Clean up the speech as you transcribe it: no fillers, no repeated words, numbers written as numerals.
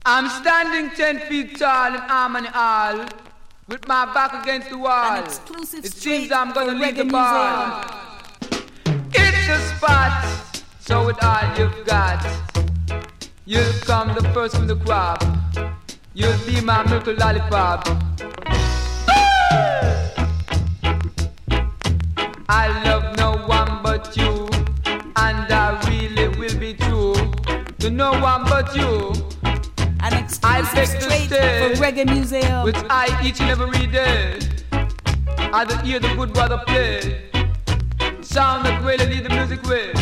I'm standing 10 feet tall in Harmony Hall, with my back against the wall. It seems I'm gonna leave the bar. It's a spot, so with all you've got, you'll come the first from the crop. You'll be my milk lollipop. I love no one but you, and I really will be true to no one but you. An exclusive straight for Reggae Museum, which I each and every day I hear the good brother play. Sound that really lead the music way.